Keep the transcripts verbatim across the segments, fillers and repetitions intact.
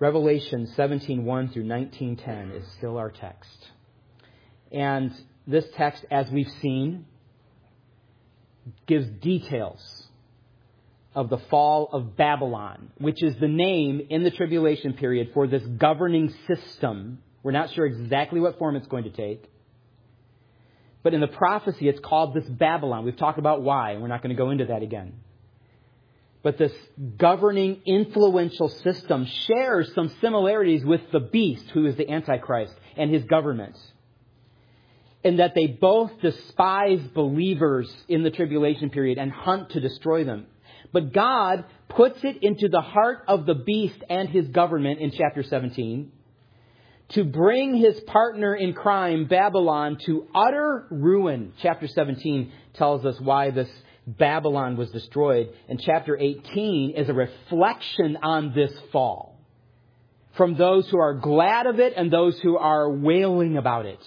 Revelation seventeen one through nineteen ten is still our text. And this text, as we've seen, gives details of the fall of Babylon, which is the name in the tribulation period for this governing system. We're not sure exactly what form it's going to take. But in the prophecy, it's called this Babylon. We've talked about why, and we're not going to go into that again. But this governing, influential system shares some similarities with the beast, who is the Antichrist, and his government. In that they both despise believers in the tribulation period and hunt to destroy them. But God puts it into the heart of the beast and his government in chapter seventeen to bring his partner in crime, Babylon, to utter ruin. Chapter seventeen tells us why this Babylon was destroyed. And chapter eighteen is a reflection on this fall from those who are glad of it and those who are wailing about it.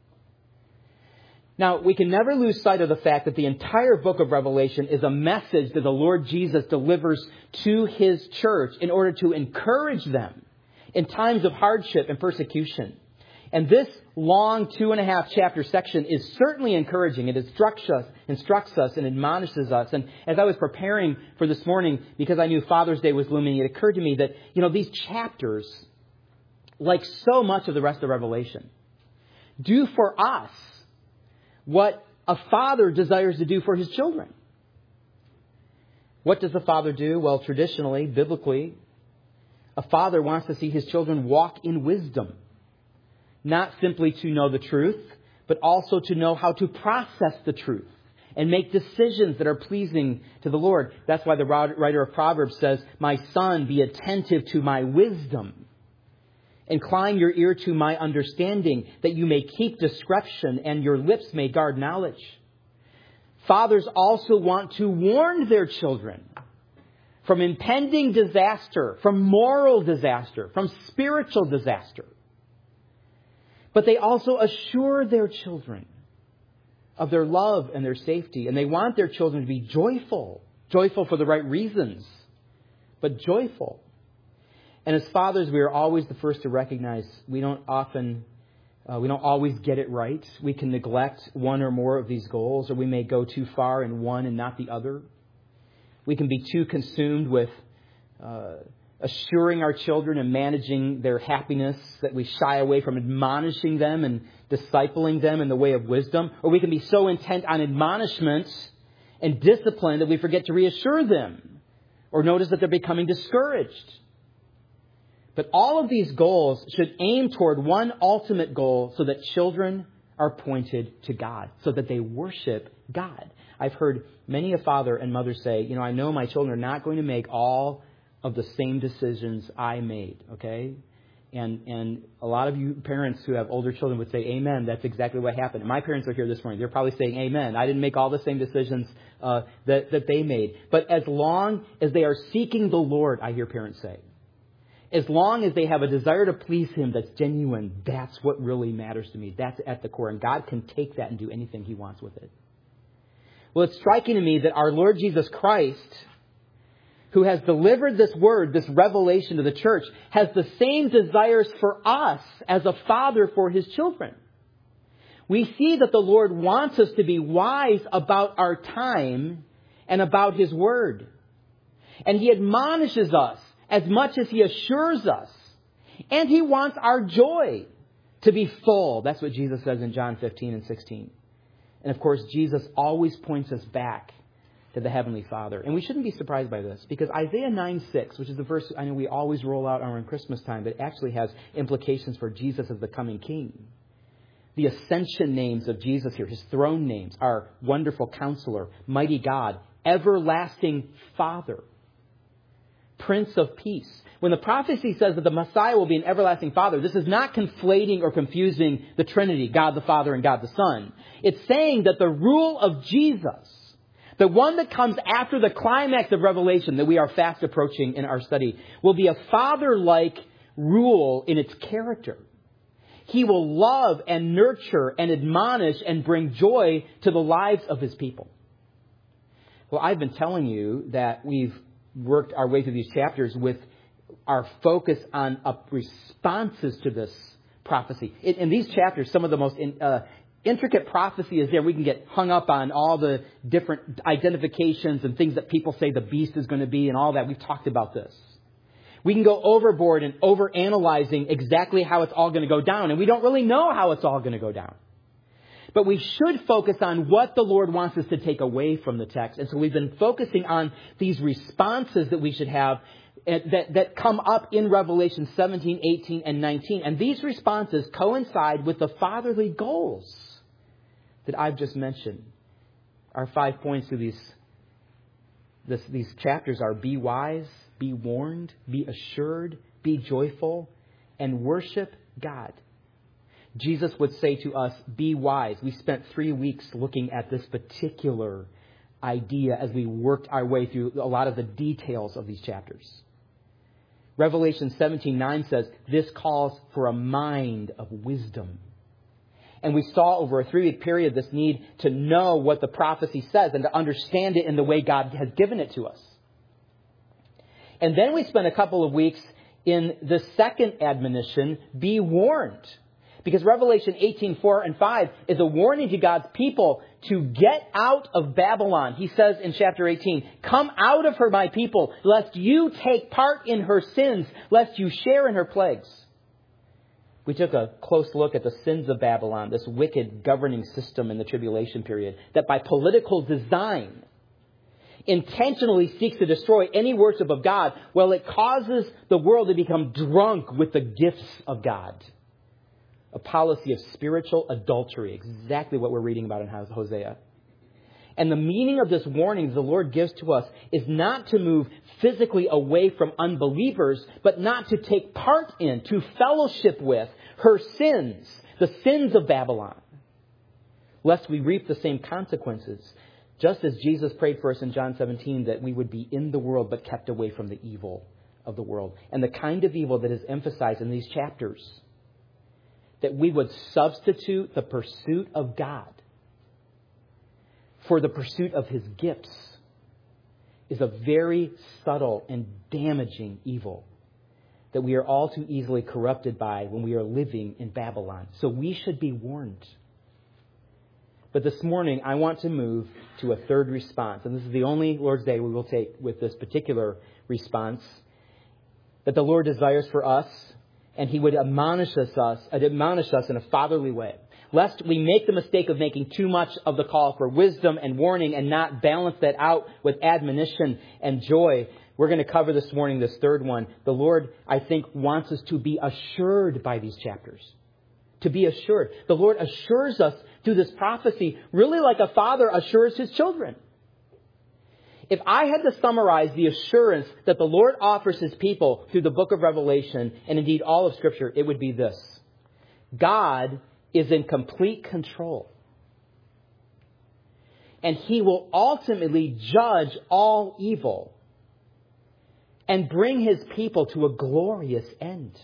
Now, we can never lose sight of the fact that the entire book of Revelation is a message that the Lord Jesus delivers to his church in order to encourage them in times of hardship and persecution. And this long two and a half chapter section is certainly encouraging. It instructs us, instructs us and admonishes us. And as I was preparing for this morning, because I knew Father's Day was looming, it occurred to me that, you know, these chapters, like so much of the rest of Revelation, do for us what a father desires to do for his children. What does a father do? Well, traditionally, biblically, a father wants to see his children walk in wisdom. Not simply to know the truth, but also to know how to process the truth and make decisions that are pleasing to the Lord. That's why the writer of Proverbs says, "My son, be attentive to my wisdom. Incline your ear to my understanding, that you may keep discretion and your lips may guard knowledge." Fathers also want to warn their children from impending disaster, from moral disaster, from spiritual disaster. But they also assure their children of their love and their safety. And they want their children to be joyful. Joyful for the right reasons, but joyful. And as fathers, we are always the first to recognize we don't often, uh, we don't always get it right. We can neglect one or more of these goals, or we may go too far in one and not the other. We can be too consumed with uh, assuring our children and managing their happiness that we shy away from admonishing them and discipling them in the way of wisdom. Or we can be so intent on admonishment and discipline that we forget to reassure them or notice that they're becoming discouraged. But all of these goals should aim toward one ultimate goal, so that children are pointed to God, so that they worship God. I've heard many a father and mother say, you know, I know my children are not going to make all of the same decisions I made, okay? And and a lot of you parents who have older children would say, amen, that's exactly what happened. And my parents are here this morning. They're probably saying, amen, I didn't make all the same decisions uh, that, that they made. But as long as they are seeking the Lord, I hear parents say, as long as they have a desire to please Him that's genuine, that's what really matters to me. That's at the core. And God can take that and do anything He wants with it. Well, it's striking to me that our Lord Jesus Christ, who has delivered this word, this revelation to the church, has the same desires for us as a father for His children. We see that the Lord wants us to be wise about our time and about His word. And He admonishes us as much as He assures us. And He wants our joy to be full. That's what Jesus says in John fifteen and sixteen. And of course, Jesus always points us back to the Heavenly Father. And we shouldn't be surprised by this, because Isaiah nine six, which is the verse I know we always roll out around Christmas time, but it actually has implications for Jesus as the coming King. The ascension names of Jesus here, His throne names, are Wonderful Counselor, Mighty God, Everlasting Father, Prince of Peace. When the prophecy says that the Messiah will be an everlasting Father, this is not conflating or confusing the Trinity, God the Father and God the Son. It's saying that the rule of Jesus, the one that comes after the climax of Revelation that we are fast approaching in our study, will be a father-like rule in its character. He will love and nurture and admonish and bring joy to the lives of His people. Well, I've been telling you that we've worked our way through these chapters with are focused on uh, responses to this prophecy. In, in these chapters, some of the most in, uh, intricate prophecy is there. We can get hung up on all the different identifications and things that people say the beast is going to be and all that. We've talked about this. We can go overboard and overanalyzing exactly how it's all going to go down. And we don't really know how it's all going to go down. But we should focus on what the Lord wants us to take away from the text. And so we've been focusing on these responses that we should have that, that come up in Revelation seventeen, eighteen, and nineteen. And these responses coincide with the fatherly goals that I've just mentioned. Our five points to these, this, these chapters are: be wise, be warned, be assured, be joyful, and worship God. Jesus would say to us, be wise. We spent three weeks looking at this particular idea as we worked our way through a lot of the details of these chapters. Revelation seventeen nine says, this calls for a mind of wisdom. And we saw over a three-week period this need to know what the prophecy says and to understand it in the way God has given it to us. And then we spent a couple of weeks in the second admonition, be warned. Because Revelation eighteen four and five is a warning to God's people to get out of Babylon. He says in chapter eighteen, come out of her, my people, lest you take part in her sins, lest you share in her plagues. We took a close look at the sins of Babylon, this wicked governing system in the tribulation period, that by political design intentionally seeks to destroy any worship of God. Well, it causes the world to become drunk with the gifts of God. A policy of spiritual adultery, exactly what we're reading about in Hosea. And the meaning of this warning the Lord gives to us is not to move physically away from unbelievers, but not to take part in, to fellowship with her sins, the sins of Babylon, lest we reap the same consequences. Just as Jesus prayed for us in John seventeen that we would be in the world but kept away from the evil of the world. And the kind of evil that is emphasized in these chapters, that we would substitute the pursuit of God for the pursuit of His gifts, is a very subtle and damaging evil that we are all too easily corrupted by when we are living in Babylon. So we should be warned. But this morning, I want to move to a third response. And this is the only Lord's Day we will take with this particular response that the Lord desires for us. And He would admonish us, admonish us in a fatherly way, lest we make the mistake of making too much of the call for wisdom and warning and not balance that out with admonition and joy. We're going to cover this morning this third one. The Lord, I think, wants us to be assured by these chapters. To be assured. The Lord assures us through this prophecy, really like a father assures his children. If I had to summarize the assurance that the Lord offers His people through the book of Revelation, and indeed all of Scripture, it would be this. God is in complete control. And He will ultimately judge all evil and bring His people to a glorious end.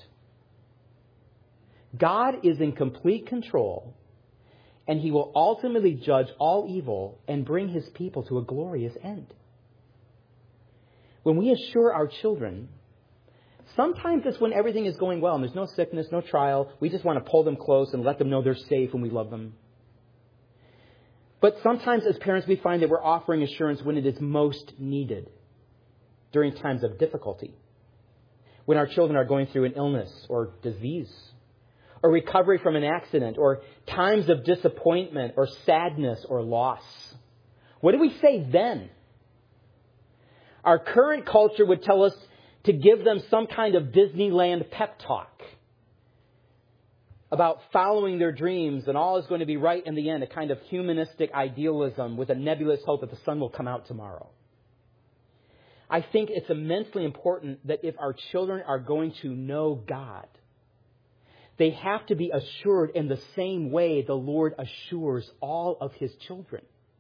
God is in complete control, and He will ultimately judge all evil and bring His people to a glorious end. When we assure our children, sometimes it's when everything is going well and there's no sickness, no trial. We just want to pull them close and let them know they're safe and we love them. But sometimes as parents, we find that we're offering assurance when it is most needed, during times of difficulty, when our children are going through an illness or disease, or recovery from an accident, or times of disappointment or sadness or loss. What do we say then? Our current culture would tell us to give them some kind of Disneyland pep talk about following their dreams and all is going to be right in the end, a kind of humanistic idealism with a nebulous hope that the sun will come out tomorrow. I think it's immensely important that if our children are going to know God, they have to be assured in the same way the Lord assures all of His children.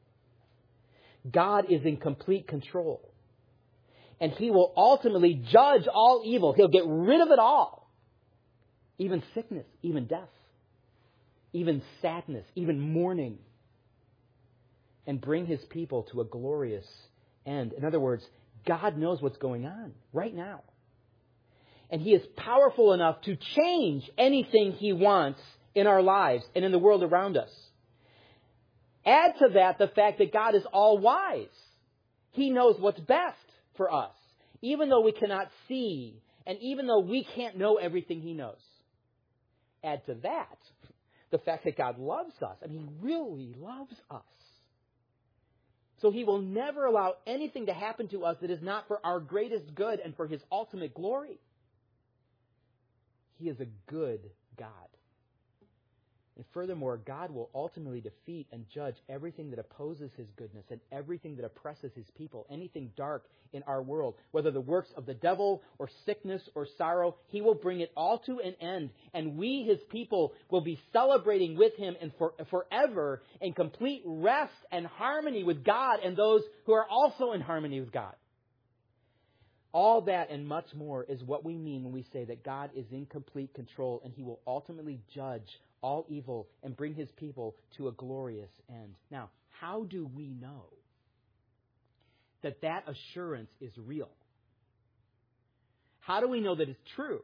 God is in complete control. And He will ultimately judge all evil. He'll get rid of it all. Even sickness, even death, even sadness, even mourning. And bring His people to a glorious end. In other words, God knows what's going on right now. And He is powerful enough to change anything He wants in our lives and in the world around us. Add to that the fact that God is all-wise. He knows what's best for us, even though we cannot see, and even though we can't know everything He knows. Add to that the fact that God loves us. I mean, He really loves us. So He will never allow anything to happen to us that is not for our greatest good and for His ultimate glory. He is a good God. And furthermore, God will ultimately defeat and judge everything that opposes His goodness and everything that oppresses His people, anything dark in our world, whether the works of the devil or sickness or sorrow. He will bring it all to an end, and we, His people, will be celebrating with Him and for, forever in complete rest and harmony with God and those who are also in harmony with God. All that and much more is what we mean when we say that God is in complete control and He will ultimately judge all evil and bring His people to a glorious end. Now, how do we know that that assurance is real? How do we know that it's true?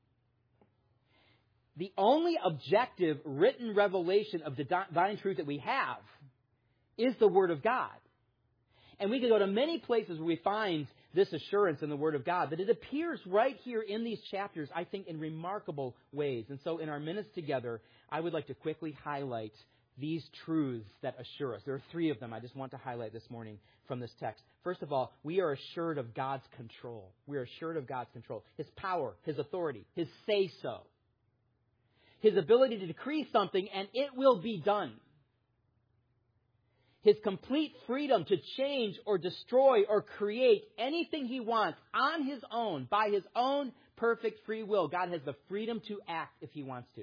The only objective written revelation of the divine truth that we have is the Word of God. And we can go to many places where we find this assurance in the Word of God, but it appears right here in these chapters, I think, in remarkable ways. And so in our minutes together, I would like to quickly highlight these truths that assure us. There are three of them I just want to highlight this morning from this text. First of all, we are assured of God's control. We are assured of God's control. His power, His authority, His say-so. His ability to decree something and it will be done. His complete freedom to change or destroy or create anything He wants on His own, by His own perfect free will. God has the freedom to act if He wants to.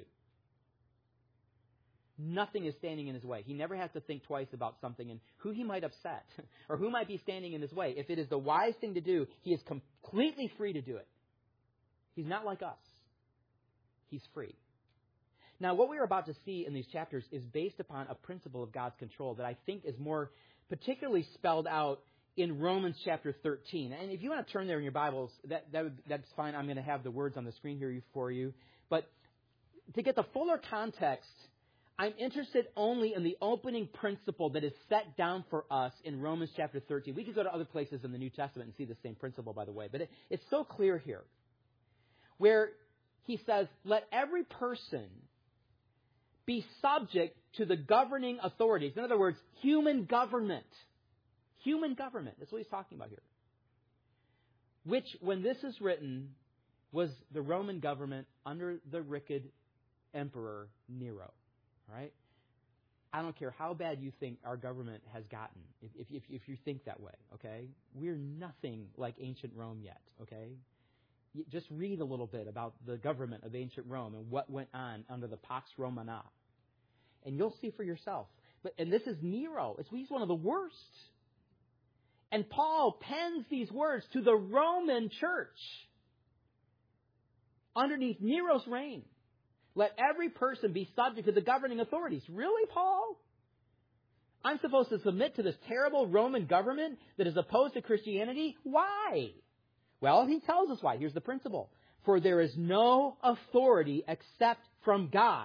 Nothing is standing in His way. He never has to think twice about something and who He might upset or who might be standing in His way. If it is the wise thing to do, He is completely free to do it. He's not like us. He's free. Now, what we're about to see in these chapters is based upon a principle of God's control that I think is more particularly spelled out in Romans chapter thirteen. And if you want to turn there in your Bibles, that, that would, that's fine. I'm going to have the words on the screen here for you. But to get the fuller context, I'm interested only in the opening principle that is set down for us in Romans chapter thirteen. We could go to other places in the New Testament and see the same principle, by the way. But it, it's so clear here, where he says, let every person be subject to the governing authorities. In other words, human government. Human government. That's what he's talking about here. Which, when this is written, was the Roman government under the wicked emperor Nero. All right? I don't care how bad you think our government has gotten, if, if, if you think that way, okay? We're nothing like ancient Rome yet, okay? Just read a little bit about the government of ancient Rome and what went on under the Pax Romana. And you'll see for yourself. But and this is Nero. It's, he's one of the worst. And Paul pens these words to the Roman church underneath Nero's reign. Let every person be subject to the governing authorities. Really, Paul? I'm supposed to submit to this terrible Roman government that is opposed to Christianity? Why? Well, he tells us why. Here's the principle. For there is no authority except from God.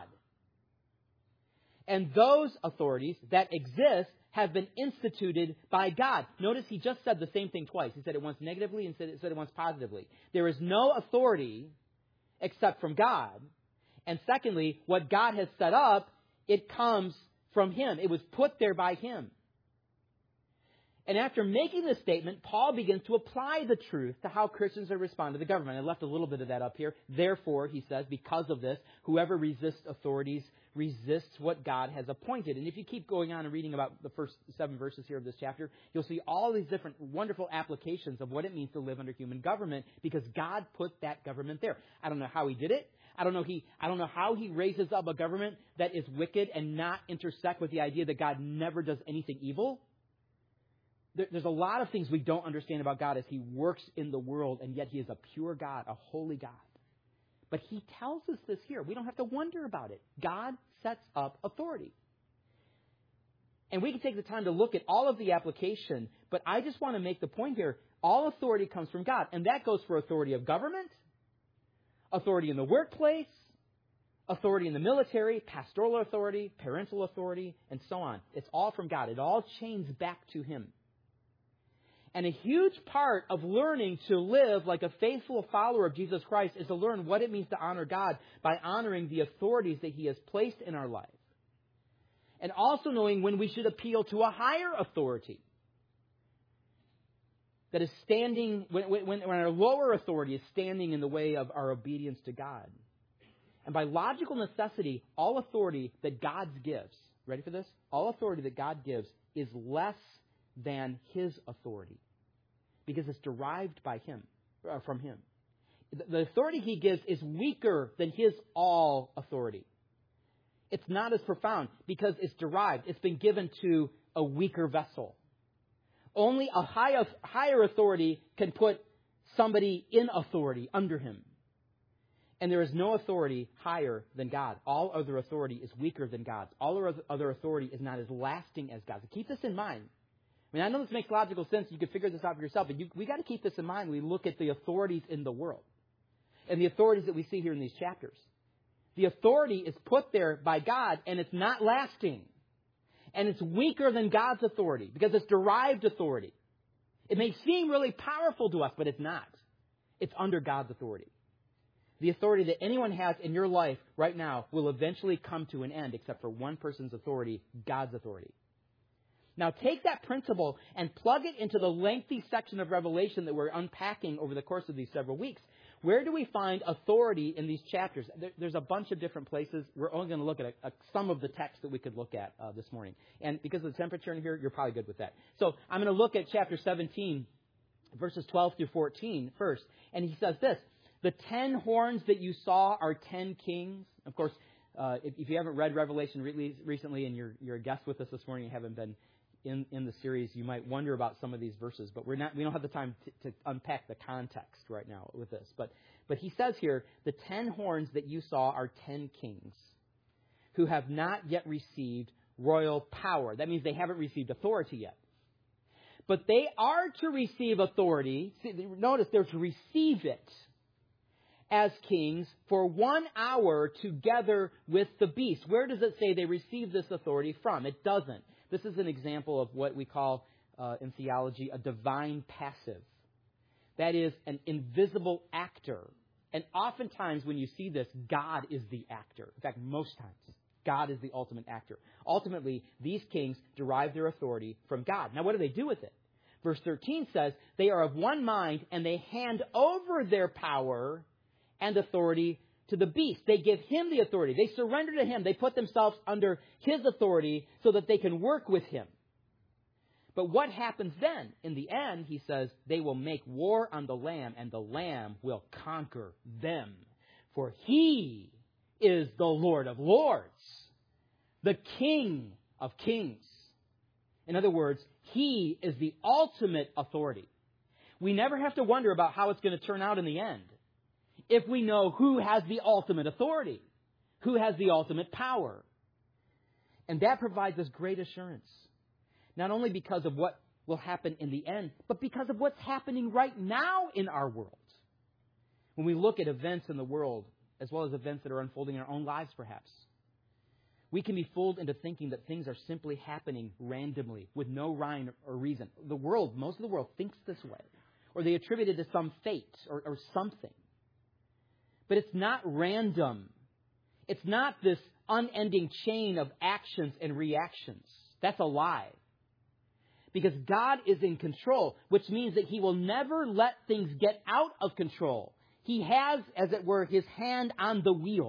And those authorities that exist have been instituted by God. Notice he just said the same thing twice. He said it once negatively and said it, said it once positively. There is no authority except from God. And secondly, what God has set up, it comes from Him. It was put there by Him. And after making this statement, Paul begins to apply the truth to how Christians are responding to the government. I left a little bit of that up here. Therefore, he says, because of this, whoever resists authorities resists what God has appointed. And if you keep going on and reading about the first seven verses here of this chapter, you'll see all these different wonderful applications of what it means to live under human government because God put that government there. I don't know how He did it. I don't know he I don't know how He raises up a government that is wicked and not intersect with the idea that God never does anything evil. There's a lot of things we don't understand about God as He works in the world, and yet He is a pure God, a holy God. But He tells us this here. We don't have to wonder about it. God sets up authority. And we can take the time to look at all of the application, but I just want to make the point here. All authority comes from God, and that goes for authority of government, authority in the workplace, authority in the military, pastoral authority, parental authority, and so on. It's all from God. It all chains back to Him. And a huge part of learning to live like a faithful follower of Jesus Christ is to learn what it means to honor God by honoring the authorities that He has placed in our life. And also knowing when we should appeal to a higher authority that is standing, when, when, when our lower authority is standing in the way of our obedience to God. And by logical necessity, all authority that God gives, ready for this? All authority that God gives is less than His authority, because it's derived by Him, uh, from Him. The authority He gives is weaker than His all authority. It's not as profound because it's derived. It's been given to a weaker vessel. Only a high, higher authority can put somebody in authority under him. And there is no authority higher than God. All other authority is weaker than God's. All other authority is not as lasting as God's. So keep this in mind. I mean, I know this makes logical sense. You can figure this out for yourself. But you, we got to keep this in mind when we look at the authorities in the world. And the authorities that we see here in these chapters. The authority is put there by God, and it's not lasting. And it's weaker than God's authority because it's derived authority. It may seem really powerful to us, but it's not. It's under God's authority. The authority that anyone has in your life right now will eventually come to an end except for one person's authority, God's authority. Now take that principle and plug it into the lengthy section of Revelation that we're unpacking over the course of these several weeks. Where do we find authority in these chapters? There, there's a bunch of different places. We're only going to look at a, a, some of the text that we could look at uh, this morning. And because of the temperature in here, you're probably good with that. So I'm going to look at chapter seventeen, verses twelve through fourteen first. And he says this, the ten horns that you saw are ten kings. Of course, uh, if, if you haven't read Revelation re- recently and you're, you're a guest with us this morning and haven't been In, in the series, you might wonder about some of these verses, but we're not. We don't have the time to, to unpack the context right now with this. But but he says here, the ten horns that you saw are ten kings who have not yet received royal power. That means they haven't received authority yet. But they are to receive authority. See, notice they're to receive it as kings for one hour together with the beast. Where does it say they receive this authority from? It doesn't. This is an example of what we call uh, in theology a divine passive. That is an invisible actor. And oftentimes when you see this, God is the actor. In fact, most times, God is the ultimate actor. Ultimately, these kings derive their authority from God. Now, what do they do with it? Verse thirteen says, they are of one mind and they hand over their power and authority to the beast. They give him the authority. They surrender to him. They put themselves under his authority so that they can work with him. But what happens then? In the end, he says, they will make war on the Lamb, and the Lamb will conquer them. For he is the Lord of lords, the King of kings. In other words, he is the ultimate authority. We never have to wonder about how it's going to turn out in the end, if we know who has the ultimate authority, who has the ultimate power. And that provides us great assurance, not only because of what will happen in the end, but because of what's happening right now in our world. When we look at events in the world, as well as events that are unfolding in our own lives perhaps, we can be fooled into thinking that things are simply happening randomly with no rhyme or reason. The world, most of the world thinks this way, or they attribute it to some fate or, or something. But it's not random. It's not this unending chain of actions and reactions. That's a lie. Because God is in control, which means that he will never let things get out of control. He has, as it were, his hand on the wheel.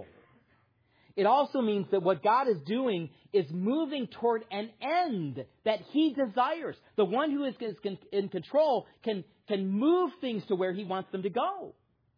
It also means that what God is doing is moving toward an end that he desires. The one who is in control can, can move things to where he wants them to go.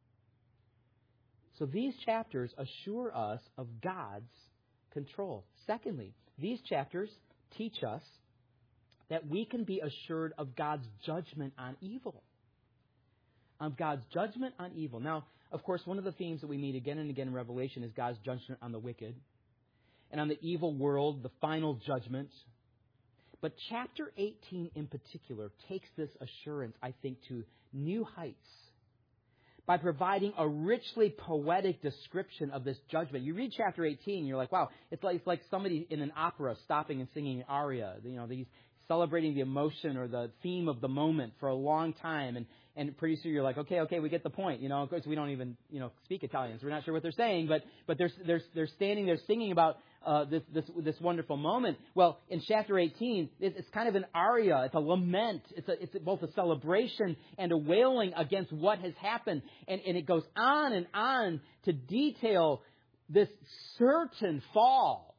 So these chapters assure us of God's control. Secondly, these chapters teach us that we can be assured of God's judgment on evil. Of God's judgment on evil. Now, of course, one of the themes that we meet again and again in Revelation is God's judgment on the wicked and on the evil world, the final judgment. But chapter eighteen in particular takes this assurance, I think, to new heights by providing a richly poetic description of this judgment. You read chapter eighteen, you're like, wow, it's like, it's like somebody in an opera stopping and singing an aria. You know, these celebrating the emotion or the theme of the moment for a long time. And, and pretty soon you're like, okay, okay, we get the point. You know, of course, we don't even, you know, speak Italian, so we're not sure what they're saying, but, but they're, they're, they're standing there singing about uh, this, this, this wonderful moment. Well, in chapter eighteen, it's, it's kind of an aria. It's a lament. It's a, it's both a celebration and a wailing against what has happened. And, and it goes on and on to detail this certain fall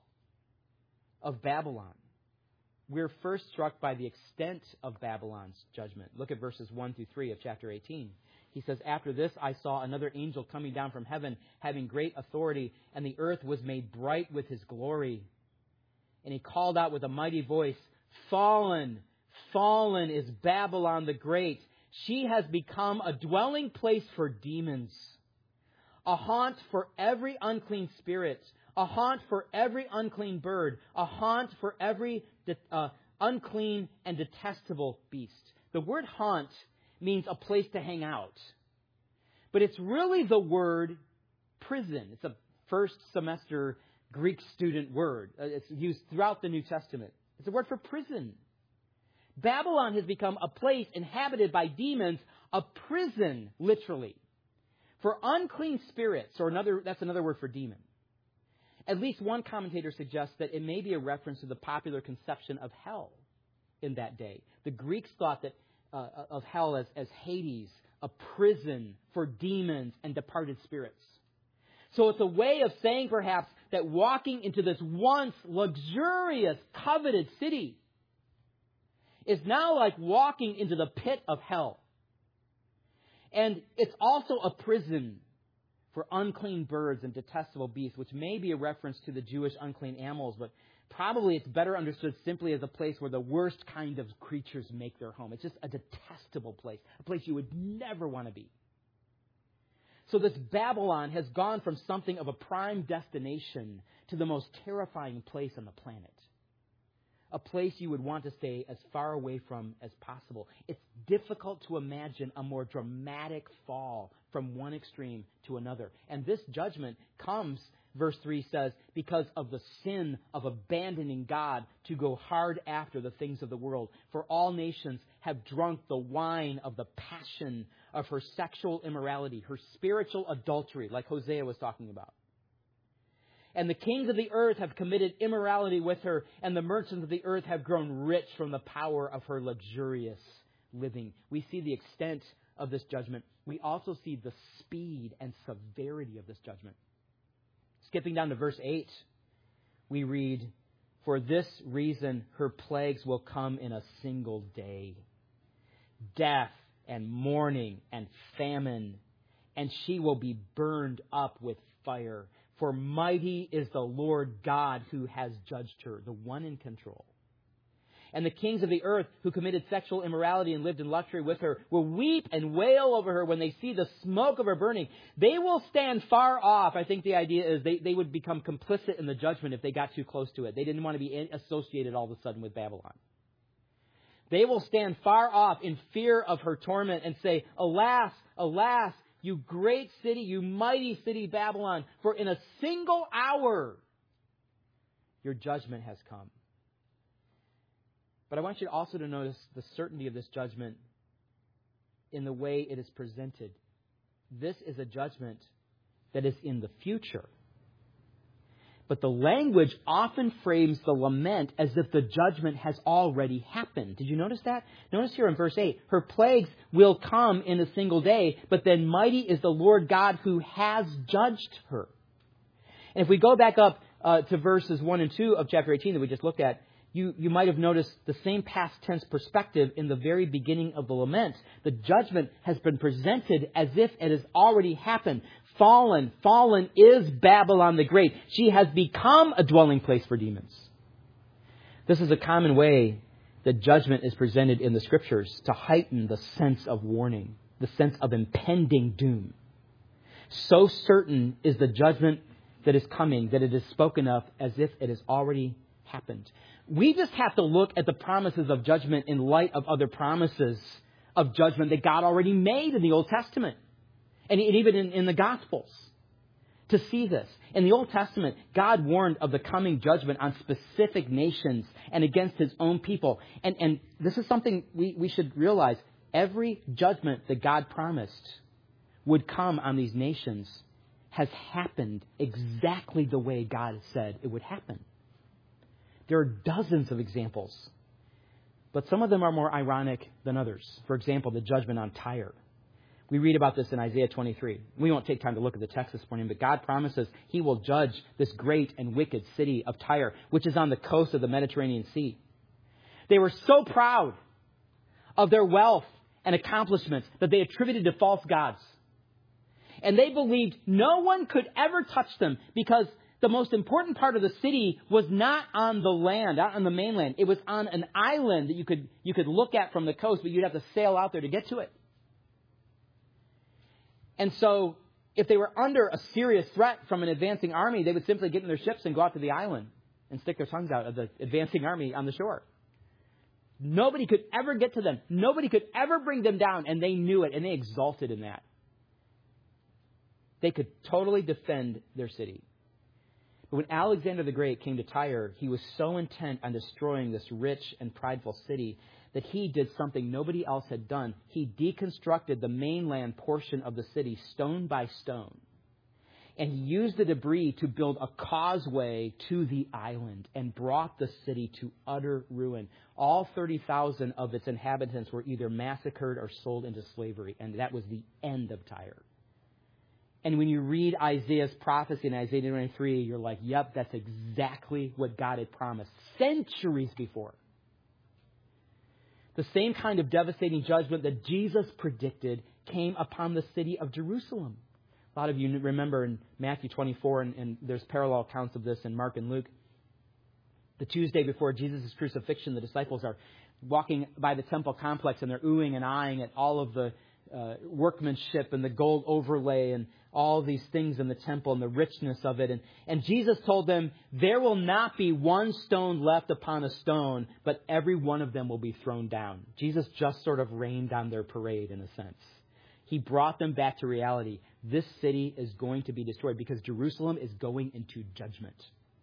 of Babylon. We're first struck by the extent of Babylon's judgment. Look at verses one through three of chapter eighteen. He says, after this I saw another angel coming down from heaven, having great authority, and the earth was made bright with his glory. And he called out with a mighty voice, Fallen, fallen is Babylon the Great. She has become a dwelling place for demons, a haunt for every unclean spirit, a haunt for every unclean bird, a haunt for every uh, unclean and detestable beast. The word haunt means a place to hang out. But it's really the word prison. It's a first semester Greek student word. It's used throughout the New Testament. It's a word for prison. Babylon has become a place inhabited by demons, a prison, literally, for unclean spirits, or another, that's another word for demon. At least one commentator suggests that it may be a reference to the popular conception of hell in that day. The Greeks thought that uh, of hell as, as Hades, a prison for demons and departed spirits. So it's a way of saying, perhaps, that walking into this once luxurious, coveted city is now like walking into the pit of hell. And it's also a prison for unclean birds and detestable beasts, which may be a reference to the Jewish unclean animals, but probably it's better understood simply as a place where the worst kind of creatures make their home. It's just a detestable place, a place you would never want to be. So this Babylon has gone from something of a prime destination to the most terrifying place on the planet. A place you would want to stay as far away from as possible. It's difficult to imagine a more dramatic fall from one extreme to another. And this judgment comes, verse three says, because of the sin of abandoning God to go hard after the things of the world. For all nations have drunk the wine of the passion of her sexual immorality, her spiritual adultery, like Hosea was talking about. And the kings of the earth have committed immorality with her, and the merchants of the earth have grown rich from the power of her luxurious living. We see the extent of this judgment. We also see the speed and severity of this judgment. Skipping down to verse eight, we read, for this reason her plagues will come in a single day. Death and mourning and famine, and she will be burned up with fire. For mighty is the Lord God who has judged her, the one in control. And the kings of the earth who committed sexual immorality and lived in luxury with her will weep and wail over her when they see the smoke of her burning. They will stand far off. I think the idea is they, they would become complicit in the judgment if they got too close to it. They didn't want to be associated all of a sudden with Babylon. They will stand far off in fear of her torment and say, alas, alas, you great city, you mighty city Babylon, for in a single hour your judgment has come. But I want you also to notice the certainty of this judgment in the way it is presented. This is a judgment that is in the future. But the language often frames the lament as if the judgment has already happened. Did you notice that? Notice here in verse eight, her plagues will come in a single day, but then mighty is the Lord God who has judged her. And if we go back up uh, to verses one and two of chapter eighteen that we just looked at, you, you might have noticed the same past tense perspective in the very beginning of the lament. The judgment has been presented as if it has already happened. Fallen, fallen is Babylon the Great. She has become a dwelling place for demons. This is a common way that judgment is presented in the Scriptures to heighten the sense of warning, the sense of impending doom. So certain is the judgment that is coming that it is spoken of as if it has already happened. We just have to look at the promises of judgment in light of other promises of judgment that God already made in the Old Testament. And even in, in the Gospels, to see this. In the Old Testament, God warned of the coming judgment on specific nations and against his own people. And, and this is something we, we should realize. Every judgment that God promised would come on these nations has happened exactly the way God said it would happen. There are dozens of examples, but some of them are more ironic than others. For example, the judgment on Tyre. We read about this in Isaiah twenty-three. We won't take time to look at the text this morning, but God promises he will judge this great and wicked city of Tyre, which is on the coast of the Mediterranean Sea. They were so proud of their wealth and accomplishments that they attributed to false gods. And they believed no one could ever touch them because the most important part of the city was not on the land, not on the mainland. It was on an island that you could you could look at from the coast, but you'd have to sail out there to get to it. And so if they were under a serious threat from an advancing army, they would simply get in their ships and go out to the island and stick their tongues out at the advancing army on the shore. Nobody could ever get to them. Nobody could ever bring them down, and they knew it, and they exulted in that. They could totally defend their city. But when Alexander the Great came to Tyre, he was so intent on destroying this rich and prideful city that he did something nobody else had done. He deconstructed the mainland portion of the city stone by stone. And he used the debris to build a causeway to the island and brought the city to utter ruin. All thirty thousand of its inhabitants were either massacred or sold into slavery. And that was the end of Tyre. And when you read Isaiah's prophecy in Isaiah twenty-three, you're like, yep, that's exactly what God had promised centuries before. The same kind of devastating judgment that Jesus predicted came upon the city of Jerusalem. A lot of you remember in Matthew twenty-four, and, and there's parallel accounts of this in Mark and Luke. The Tuesday before Jesus' crucifixion, the disciples are walking by the temple complex, and they're oohing and eyeing at all of the uh, workmanship and the gold overlay and all these things in the temple and the richness of it. And, and Jesus told them, there will not be one stone left upon a stone, but every one of them will be thrown down. Jesus just sort of rained on their parade in a sense. He brought them back to reality. This city is going to be destroyed because Jerusalem is going into judgment.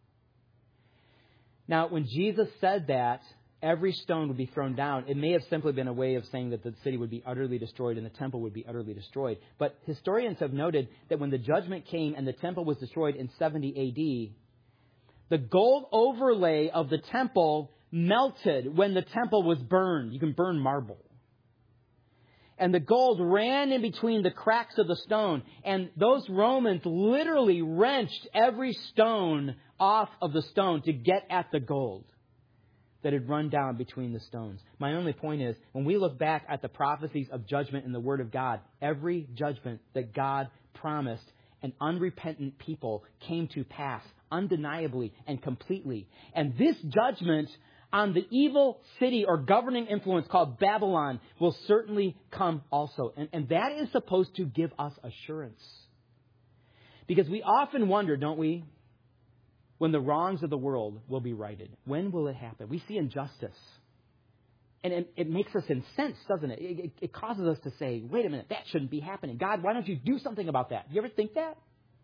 Now, when Jesus said that every stone would be thrown down, it may have simply been a way of saying that the city would be utterly destroyed and the temple would be utterly destroyed. But historians have noted that when the judgment came and the temple was destroyed in seventy A D, the gold overlay of the temple melted when the temple was burned. You can burn marble. And the gold ran in between the cracks of the stone. And those Romans literally wrenched every stone off of the stone to get at the gold that had run down between the stones. My only point is, when we look back at the prophecies of judgment in the Word of God, every judgment that God promised an unrepentant people came to pass undeniably and completely. And this judgment on the evil city or governing influence called Babylon will certainly come also. And, and that is supposed to give us assurance. Because we often wonder, don't we, when the wrongs of the world will be righted. When will it happen? We see injustice. And it, it makes us incensed, doesn't it? It, it? it causes us to say, wait a minute, that shouldn't be happening. God, why don't you do something about that? You ever think that?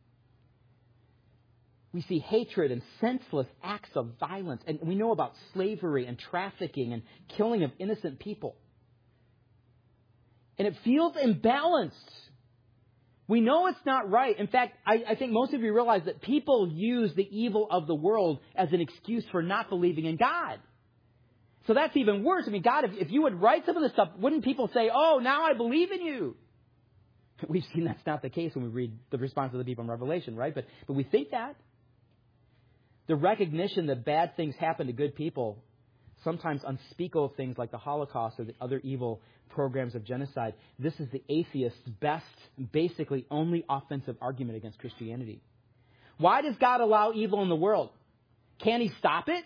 We see hatred and senseless acts of violence. And we know about slavery and trafficking and killing of innocent people. And it feels imbalanced. We know it's not right. In fact, I, I think most of you realize that people use the evil of the world as an excuse for not believing in God. So that's even worse. I mean, God, if, if you would write some of this stuff, wouldn't people say, oh, now I believe in you? We've seen that's not the case when we read the response of the people in Revelation, right? But, but we think that. The recognition that bad things happen to good people, sometimes unspeakable things like the Holocaust or the other evil programs of genocide, this is the atheist's best, basically only offensive argument against Christianity. Why does God allow evil in the world? Can he stop it?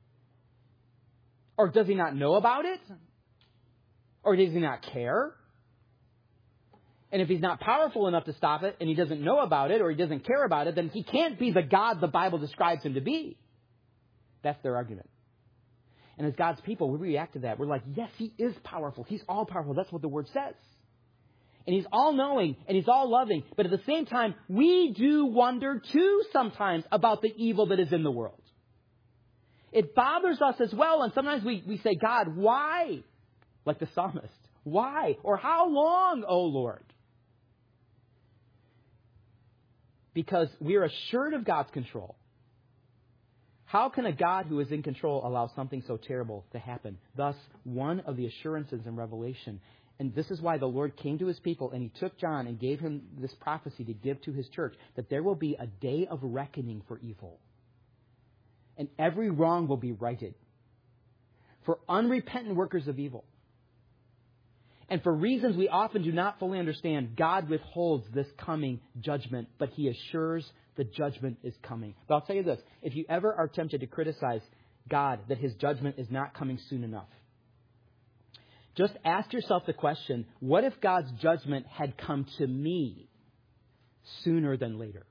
Or does he not know about it? Or does he not care? And if he's not powerful enough to stop it, and he doesn't know about it, or he doesn't care about it, then he can't be the God the Bible describes him to be. That's their argument. And as God's people, we react to that. We're like, yes, he is powerful. He's all powerful. That's what the Word says. And He's all-knowing, and He's all-loving. But at the same time, we do wonder, too, sometimes about the evil that is in the world. It bothers us as well, and sometimes we, we say, God, why? Like the psalmist, why? Or how long, O Lord? Because we are assured of God's control. How can a God who is in control allow something so terrible to happen? Thus, one of the assurances in Revelation, and this is why the Lord came to His people and He took John and gave him this prophecy to give to His church, that there will be a day of reckoning for evil. And every wrong will be righted for unrepentant workers of evil. And for reasons we often do not fully understand, God withholds this coming judgment, but He assures the judgment is coming. But I'll tell you this, if you ever are tempted to criticize God that His judgment is not coming soon enough, just ask yourself the question, what if God's judgment had come to me sooner than later?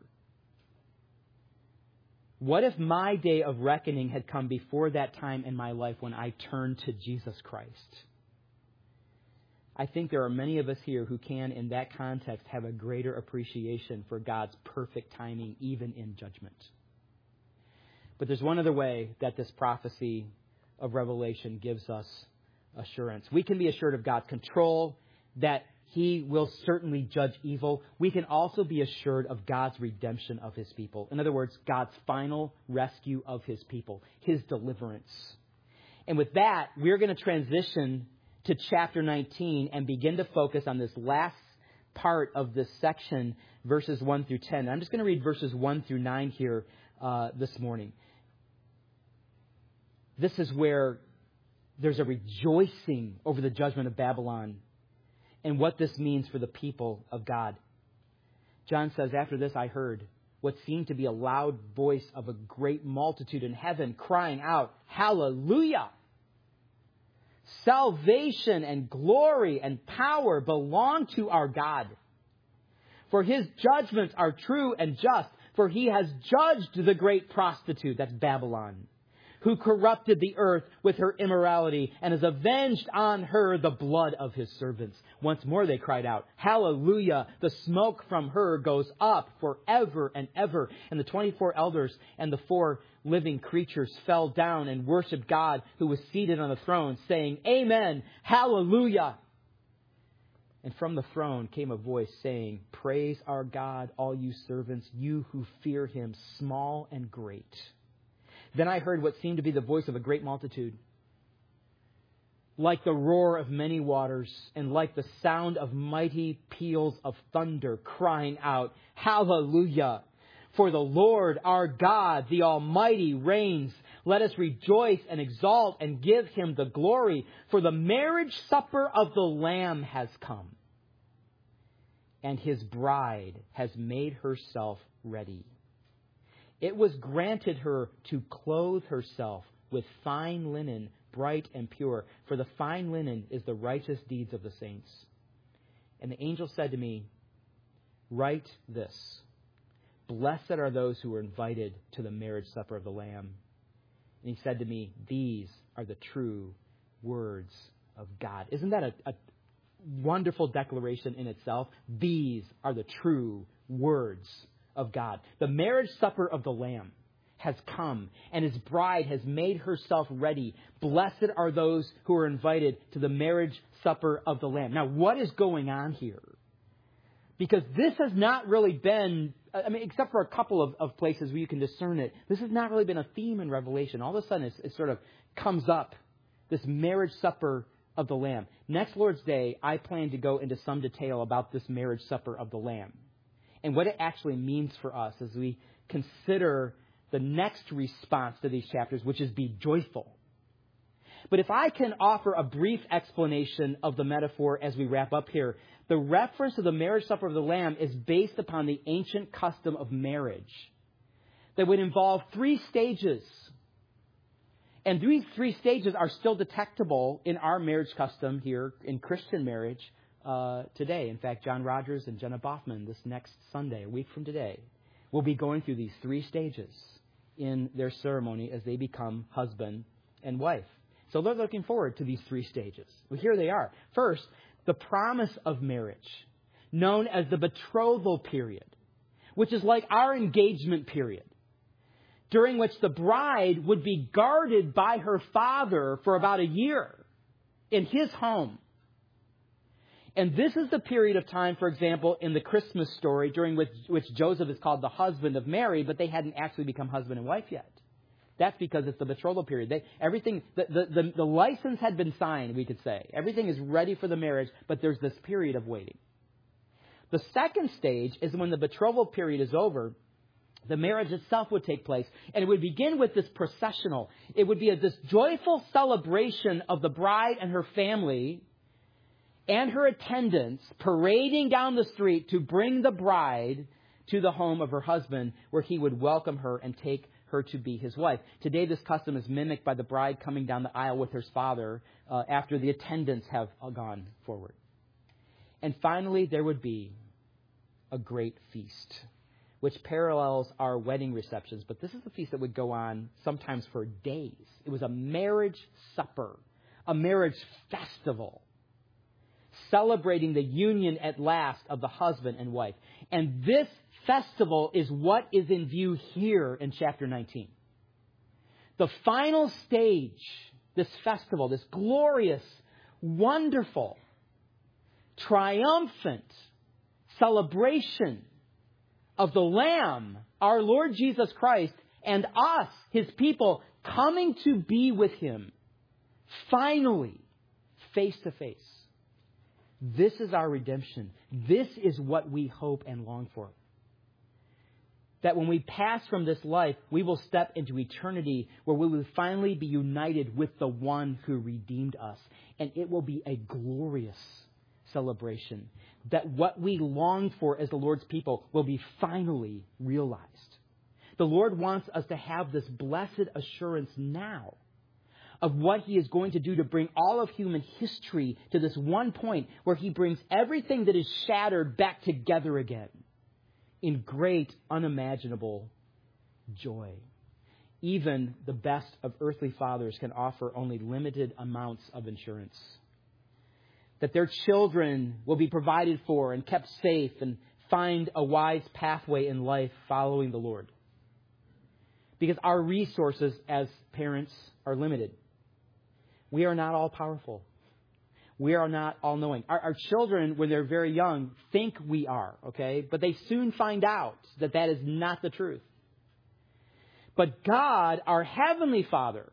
What if my day of reckoning had come before that time in my life when I turned to Jesus Christ? I think there are many of us here who can, in that context, have a greater appreciation for God's perfect timing, even in judgment. But there's one other way that this prophecy of Revelation gives us assurance. We can be assured of God's control, that He will certainly judge evil. We can also be assured of God's redemption of His people. In other words, God's final rescue of His people, His deliverance. And with that, we're going to transition to chapter nineteen and begin to focus on this last part of this section, verses one through ten. I'm just going to read verses one through nine here uh, this morning. This is where there's a rejoicing over the judgment of Babylon and what this means for the people of God. John says, after this I heard what seemed to be a loud voice of a great multitude in heaven crying out, Hallelujah! Salvation and glory and power belong to our God. For His judgments are true and just, for He has judged the great prostitute, that's Babylon, who corrupted the earth with her immorality and has avenged on her the blood of His servants. Once more they cried out, Hallelujah! The smoke from her goes up forever and ever. And the twenty-four elders and the four living creatures fell down and worshipped God who was seated on the throne, saying, Amen! Hallelujah! And from the throne came a voice saying, Praise our God, all you servants, you who fear Him, small and great. Then I heard what seemed to be the voice of a great multitude, like the roar of many waters, and like the sound of mighty peals of thunder, crying out, Hallelujah! For the Lord our God, the Almighty, reigns. Let us rejoice and exalt and give Him the glory, for the marriage supper of the Lamb has come, and His bride has made herself ready. It was granted her to clothe herself with fine linen, bright and pure, for the fine linen is the righteous deeds of the saints. And the angel said to me, Write this, Blessed are those who are invited to the marriage supper of the Lamb. And he said to me, These are the true words of God. Isn't that a, a wonderful declaration in itself? These are the true words of God. The marriage supper of the Lamb has come, and His bride has made herself ready. Blessed are those who are invited to the marriage supper of the Lamb. Now, what is going on here? Because this has not really been, I mean, except for a couple of, of places where you can discern it, this has not really been a theme in Revelation. All of a sudden, it's, it sort of comes up, this marriage supper of the Lamb. Next Lord's Day, I plan to go into some detail about this marriage supper of the Lamb and what it actually means for us as we consider the next response to these chapters, which is be joyful. But if I can offer a brief explanation of the metaphor as we wrap up here, the reference to the marriage supper of the Lamb is based upon the ancient custom of marriage that would involve three stages. And these three stages are still detectable in our marriage custom here in Christian marriage uh, today. In fact, John Rogers and Jenna Boffman this next Sunday, a week from today, will be going through these three stages in their ceremony as they become husband and wife. So they're looking forward to these three stages. Well, here they are. First, the promise of marriage. known as the betrothal period, which is like our engagement period, during which the bride would be guarded by her father for about a year in his home. And this is the period of time, for example, in the Christmas story, during which, which Joseph is called the husband of Mary, but they hadn't actually become husband and wife yet. That's because it's the betrothal period. They, everything, the, the, the, the license had been signed, we could say. Everything is ready for the marriage, but there's this period of waiting. The second stage is when the betrothal period is over, the marriage itself would take place. And it would begin with this processional. It would be a, this joyful celebration of the bride and her family and her attendants parading down the street to bring the bride to the home of her husband, where he would welcome her and take her to be his wife. Today, this custom is mimicked by the bride coming down the aisle with her father uh, after the attendants have gone forward. And finally, there would be a great feast, which parallels our wedding receptions. But this is a feast that would go on sometimes for days. It was a marriage supper, a marriage festival, celebrating the union at last of the husband and wife. And this festival is what is in view here in chapter nineteen. The final stage, this festival, this glorious, wonderful, triumphant celebration of the Lamb, our Lord Jesus Christ, and us, his people, coming to be with him, finally, face to face. This is our redemption. This is what we hope and long for. That when we pass from this life, we will step into eternity where we will finally be united with the one who redeemed us. And it will be a glorious celebration. That what we long for as the Lord's people will be finally realized. The Lord wants us to have this blessed assurance now of what he is going to do to bring all of human history to this one point where he brings everything that is shattered back together again in great, unimaginable joy. Even the best of earthly fathers can offer only limited amounts of insurance. That their children will be provided for and kept safe and find a wise pathway in life following the Lord. Because our resources as parents are limited. We are not all powerful. We are not all knowing. Our, our children, when they're very young, think we are, okay? But they soon find out that that is not the truth. But God, our Heavenly Father,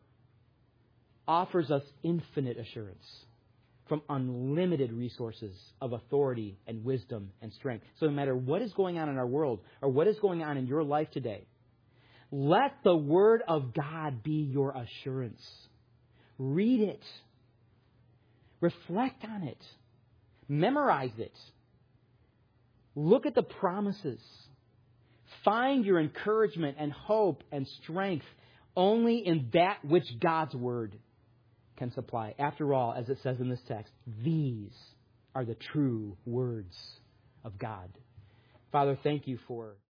offers us infinite assurance from unlimited resources of authority and wisdom and strength. So no matter what is going on in our world or what is going on in your life today, let the Word of God be your assurance. Read it. Reflect on it. Memorize it. Look at the promises. Find your encouragement and hope and strength only in that which God's Word can supply. After all, as it says in this text, these are the true words of God. Father, thank you for